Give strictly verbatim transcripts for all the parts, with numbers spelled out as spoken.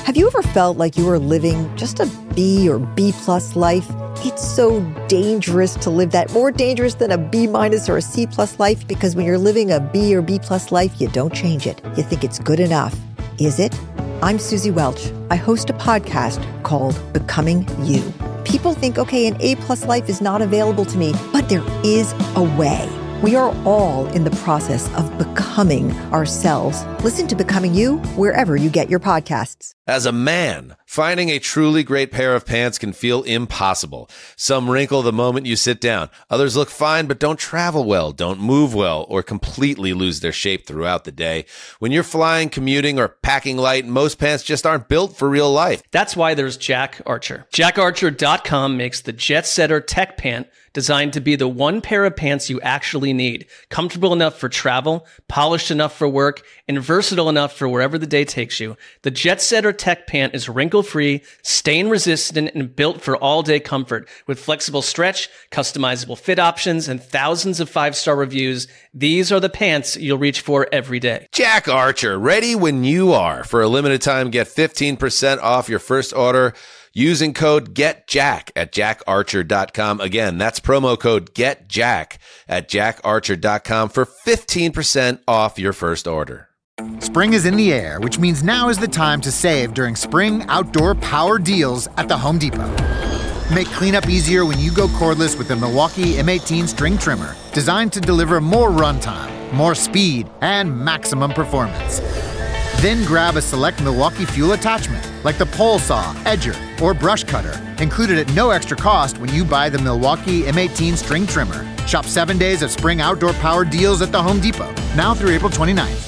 Have you ever felt like you were living just a B or B plus life? It's so dangerous to live that, more dangerous than a B minus or a C plus life, because when you're living a B or B plus life, you don't change it. You think it's good enough. Is it? I'm Susie Welch. I host a podcast called Becoming You. People think, okay, an A plus life is not available to me, but there is a way. We are all in the process of becoming ourselves. Listen to Becoming You wherever you get your podcasts. As a man, finding a truly great pair of pants can feel impossible. Some wrinkle the moment you sit down. Others look fine but don't travel well, don't move well, or completely lose their shape throughout the day. When you're flying, commuting, or packing light, most pants just aren't built for real life. That's why there's Jack Archer. Jack Archer dot com makes the Jet Setter Tech Pant, designed to be the one pair of pants you actually need. Comfortable enough for travel, polished enough for work, and versatile enough for wherever the day takes you. The Jet Setter Tech Pant is wrinkle-free, stain-resistant, and built for all-day comfort. With flexible stretch, customizable fit options, and thousands of five-star reviews, these are the pants you'll reach for every day. Jack Archer, ready when you are. For a limited time, get fifteen percent off your first order using code GETJACK at jack archer dot com. Again, that's promo code GETJACK at jack archer dot com for fifteen percent off your first order. Spring is in the air, which means now is the time to save during spring outdoor power deals at the Home Depot. Make cleanup easier when you go cordless with the Milwaukee M eighteen string trimmer, designed to deliver more runtime, more speed, and maximum performance. Then grab a select Milwaukee fuel attachment, like the pole saw, edger, or brush cutter, included at no extra cost when you buy the Milwaukee M eighteen string trimmer. Shop seven days of spring outdoor power deals at the Home Depot, now through April twenty-ninth.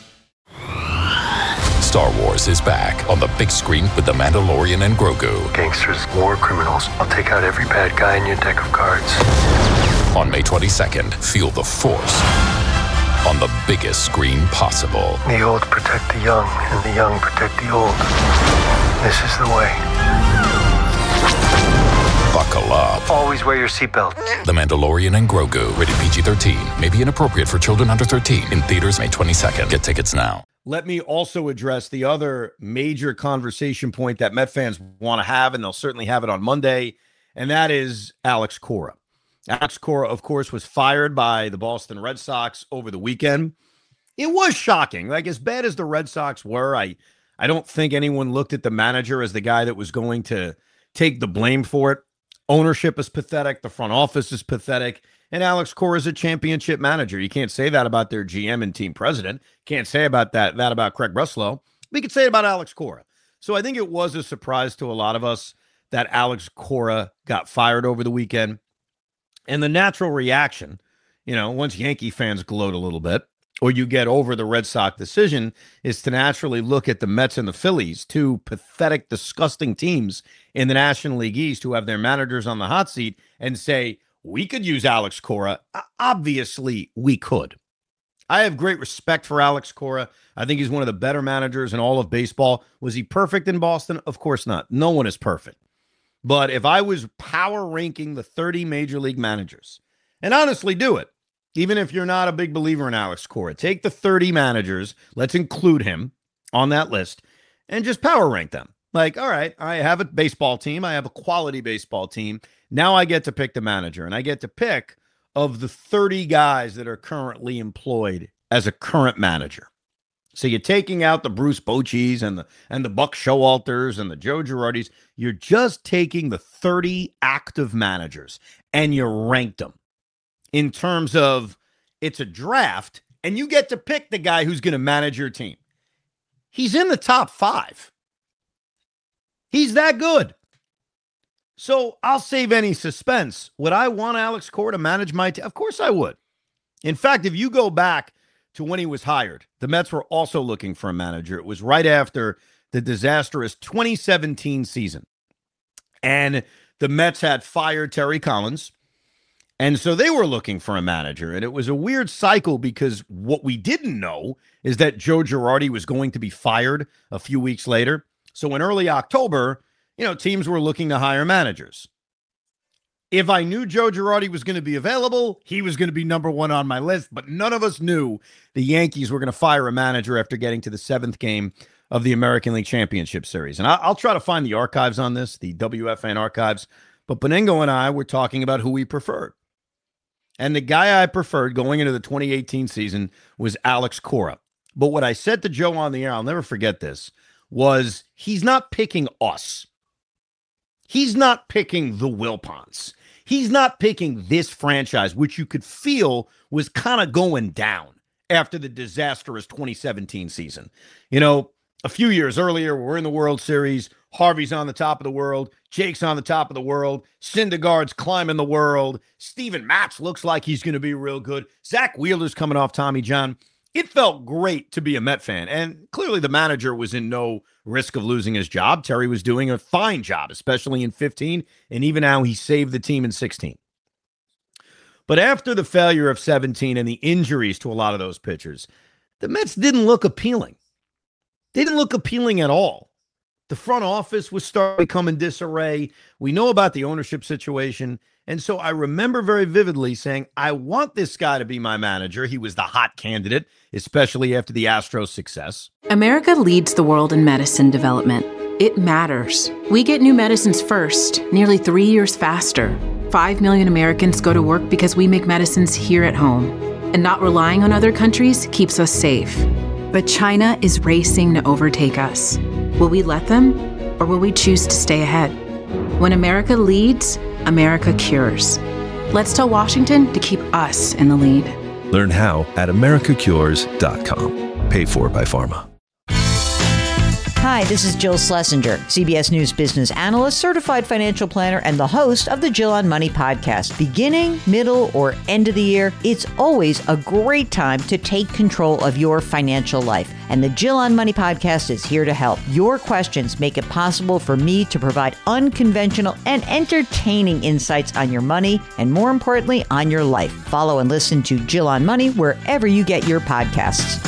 Star Wars is back on the big screen with The Mandalorian and Grogu. Gangsters, war criminals. I'll take out every bad guy in your deck of cards. On May twenty-second, feel the Force on the biggest screen possible. The old protect the young, and the young protect the old. This is the way. Buckle up. Always wear your seatbelt. The Mandalorian and Grogu, rated P G thirteen. May be inappropriate for children under thirteen. In theaters May twenty-second. Get tickets now. Let me also address the other major conversation point that Met fans want to have, and they'll certainly have it on Monday, and that is Alex Cora. Alex Cora, of course, was fired by the Boston Red Sox over the weekend. It was shocking. Like, as bad as the Red Sox were, I, I don't think anyone looked at the manager as the guy that was going to take the blame for it. Ownership is pathetic. The front office is pathetic. And Alex Cora is a championship manager. You can't say that about their G M and team president. Can't say about that, that about Craig Breslow. We could say it about Alex Cora. So I think it was a surprise to a lot of us that Alex Cora got fired over the weekend. And the natural reaction, you know, once Yankee fans gloat a little bit, or you get over the Red Sox decision, is to naturally look at the Mets and the Phillies, two pathetic, disgusting teams in the National League East who have their managers on the hot seat, and say, we could use Alex Cora. Obviously, we could. I have great respect for Alex Cora. I think he's one of the better managers in all of baseball. Was he perfect in Boston? Of course not. No one is perfect. But if I was power ranking the thirty major league managers, and honestly do it, even if you're not a big believer in Alex Cora, take the thirty managers, let's include him on that list, and just power rank them. Like, all right, I have a baseball team. I have a quality baseball team. Now I get to pick the manager, and I get to pick of the thirty guys that are currently employed as a current manager. So you're taking out the Bruce Bocheys and the and the Buck Showalters and the Joe Girardis. You're just taking the thirty active managers, and you ranked them in terms of it's a draft, and you get to pick the guy who's going to manage your team. He's in the top five. He's that good. So I'll save any suspense. Would I want Alex Cora to manage my team? Of course I would. In fact, if you go back to when he was hired, the Mets were also looking for a manager. It was right after the disastrous twenty seventeen season. And the Mets had fired Terry Collins. And so they were looking for a manager. And it was a weird cycle because what we didn't know is that Joe Girardi was going to be fired a few weeks later. So in early October, you know, teams were looking to hire managers. If I knew Joe Girardi was going to be available, he was going to be number one on my list. But none of us knew the Yankees were going to fire a manager after getting to the seventh game of the American League Championship Series. And I, I'll try to find the archives on this, the W F N archives. But Benigno and I were talking about who we preferred. And the guy I preferred going into the twenty eighteen season was Alex Cora. But what I said to Joe on the air, I'll never forget this, was he's not picking us. He's not picking the Wilpons. He's not picking this franchise, which you could feel was kind of going down after the disastrous twenty seventeen season. You know, a few years earlier, we're in the World Series. Harvey's on the top of the world. Jake's on the top of the world. Syndergaard's climbing the world. Steven Matz looks like he's going to be real good. Zach Wheeler's coming off Tommy John. It felt great to be a Met fan, and clearly the manager was in no risk of losing his job. Terry was doing a fine job, especially in fifteen, and even now he saved the team in sixteen. But after the failure of seventeen and the injuries to a lot of those pitchers, the Mets didn't look appealing. They didn't look appealing at all. The front office was starting to become in disarray. We know about the ownership situation. And so I remember very vividly saying, I want this guy to be my manager. He was the hot candidate, especially after the Astros success. America leads the world in medicine development. It matters. We get new medicines first, nearly three years faster. Five million Americans go to work because we make medicines here at home. And not relying on other countries keeps us safe. But China is racing to overtake us. Will we let them, or will we choose to stay ahead? When America leads, America cures. Let's tell Washington to keep us in the lead. Learn how at america cures dot com. Paid for by Pharma. Hi, this is Jill Schlesinger, C B S News business analyst, certified financial planner, and the host of the Jill on Money podcast. Beginning, middle, or end of the year, it's always a great time to take control of your financial life. And the Jill on Money podcast is here to help. Your questions make it possible for me to provide unconventional and entertaining insights on your money, and more importantly, on your life. Follow and listen to Jill on Money wherever you get your podcasts.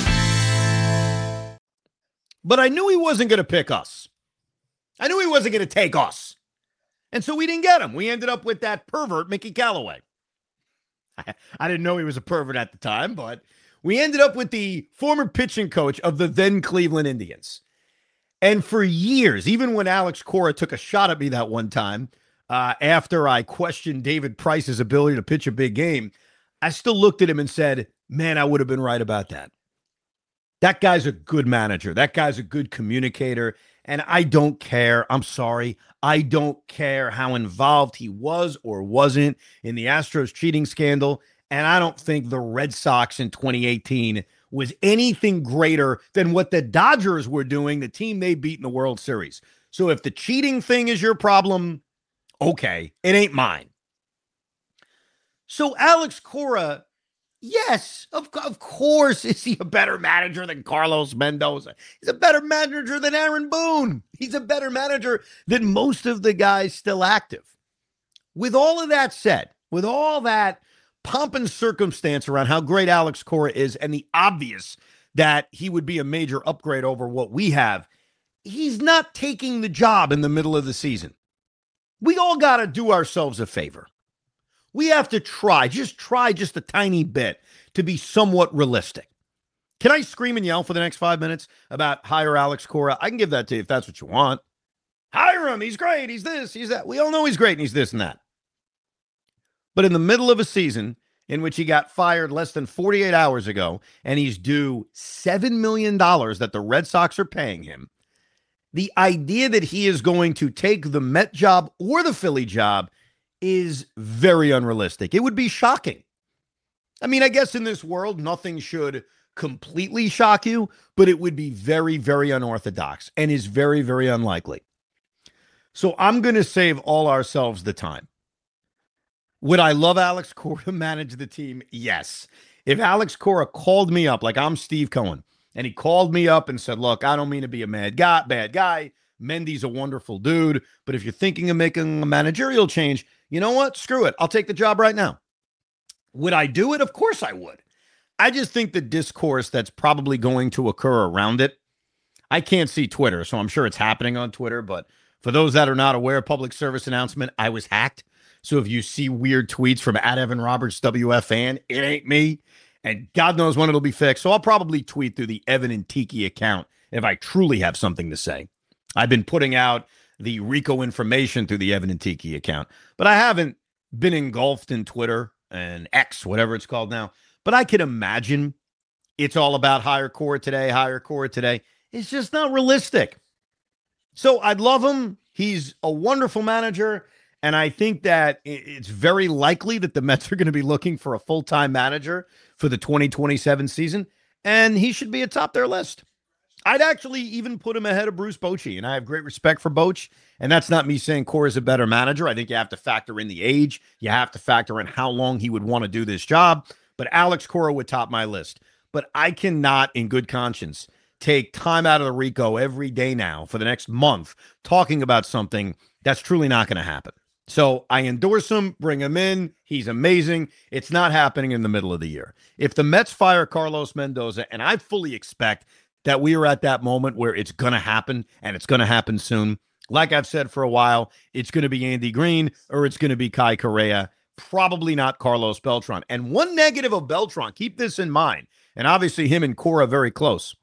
But I knew he wasn't going to pick us. I knew he wasn't going to take us. And so we didn't get him. We ended up with that pervert, Mickey Callaway. I, I didn't know he was a pervert at the time, but we ended up with the former pitching coach of the then Cleveland Indians. And for years, even when Alex Cora took a shot at me that one time, uh, after I questioned David Price's ability to pitch a big game, I still looked at him and said, man, I would have been right about that. That guy's a good manager. That guy's a good communicator. And I don't care. I'm sorry. I don't care how involved he was or wasn't in the Astros cheating scandal. And I don't think the Red Sox in twenty eighteen was anything greater than what the Dodgers were doing, the team they beat in the World Series. So if the cheating thing is your problem, okay, it ain't mine. So Alex Cora, yes, of, of course, is he a better manager than Carlos Mendoza? He's a better manager than Aaron Boone. He's a better manager than most of the guys still active. With all of that said, with all that pomp and circumstance around how great Alex Cora is and the obvious that he would be a major upgrade over what we have, he's not taking the job in the middle of the season. We all got to do ourselves a favor. We have to try, just try just a tiny bit to be somewhat realistic. Can I scream and yell for the next five minutes about hire Alex Cora? I can give that to you if that's what you want. Hire him. He's great. He's this. He's that. We all know he's great and he's this and that. But in the middle of a season in which he got fired less than forty-eight hours ago and he's due seven million dollars that the Red Sox are paying him, the idea that he is going to take the Met job or the Philly job is very unrealistic. It would be shocking. I mean, I guess in this world, nothing should completely shock you, but it would be very, very unorthodox and is very, very unlikely. So I'm going to save all ourselves the time. Would I love Alex Cora to manage the team? Yes. If Alex Cora called me up, like I'm Steve Cohen, and he called me up and said, look, I don't mean to be a mad guy, bad guy. Mendy's a wonderful dude, but if you're thinking of making a managerial change, you know what? Screw it. I'll take the job right now. Would I do it? Of course I would. I just think the discourse that's probably going to occur around it, I can't see Twitter, so I'm sure it's happening on Twitter, but for those that are not aware, public service announcement, I was hacked. So if you see weird tweets from at Evan Roberts W F N, it ain't me, and God knows when it'll be fixed. So I'll probably tweet through the Evan and Tiki account if I truly have something to say. I've been putting out the Rico information through the Evan and Tiki account, but I haven't been engulfed in Twitter and X, whatever it's called now. But I can imagine it's all about hire Cora today, hire Cora today. It's just not realistic. So I'd love him. He's a wonderful manager. And I think that it's very likely that the Mets are going to be looking for a full-time manager for the twenty twenty-seven season. And he should be atop their list. I'd actually even put him ahead of Bruce Bochy. And I have great respect for Boch. And that's not me saying Cora's a better manager. I think you have to factor in the age. You have to factor in how long he would want to do this job. But Alex Cora would top my list. But I cannot, in good conscience, take time out of the Rico every day now for the next month talking about something that's truly not going to happen. So I endorse him, bring him in. He's amazing. It's not happening in the middle of the year. If the Mets fire Carlos Mendoza, and I fully expect that we are at that moment where it's going to happen, and it's going to happen soon. Like I've said for a while, it's going to be Andy Green or it's going to be Kai Correa, probably not Carlos Beltran. And one negative of Beltran, keep this in mind, and obviously him and Cora very close.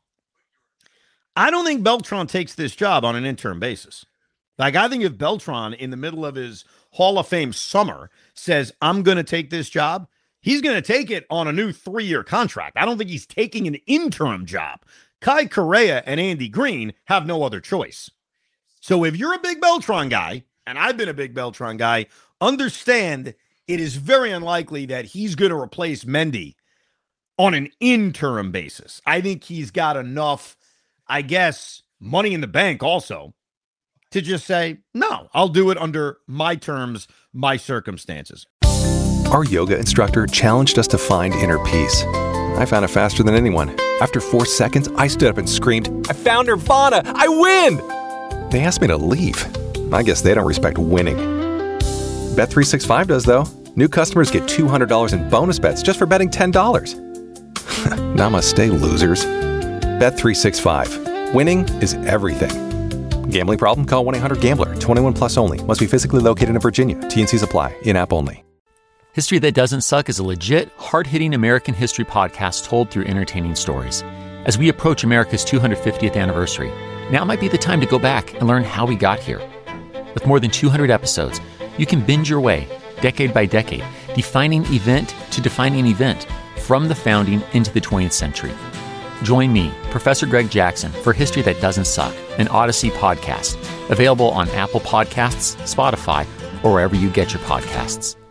I don't think Beltran takes this job on an interim basis. Like, I think if Beltran, in the middle of his Hall of Fame summer, says, I'm going to take this job, he's going to take it on a new three-year contract. I don't think he's taking an interim job. Kai Correa and Andy Green have no other choice. So if you're a big Beltran guy, and I've been a big Beltran guy, understand it is very unlikely that he's going to replace Mendy on an interim basis. I think he's got enough, I guess, money in the bank also to just say, no, I'll do it under my terms, my circumstances. Our yoga instructor challenged us to find inner peace. I found it faster than anyone. After four seconds, I stood up and screamed, I found Nirvana! I win! They asked me to leave. I guess they don't respect winning. Bet three sixty-five does, though. New customers get two hundred dollars in bonus bets just for betting ten dollars. Namaste, losers. Bet three sixty-five. Winning is everything. Gambling problem? Call one eight hundred gambler. twenty-one plus only. Must be physically located in Virginia. T N Cs apply. In-app only. History That Doesn't Suck is a legit, hard-hitting American history podcast told through entertaining stories. As we approach America's two hundred fiftieth anniversary, now might be the time to go back and learn how we got here. With more than two hundred episodes, you can binge your way, decade by decade, defining event to defining event, from the founding into the twentieth century. Join me, Professor Greg Jackson, for History That Doesn't Suck, an Odyssey podcast, available on Apple Podcasts, Spotify, or wherever you get your podcasts.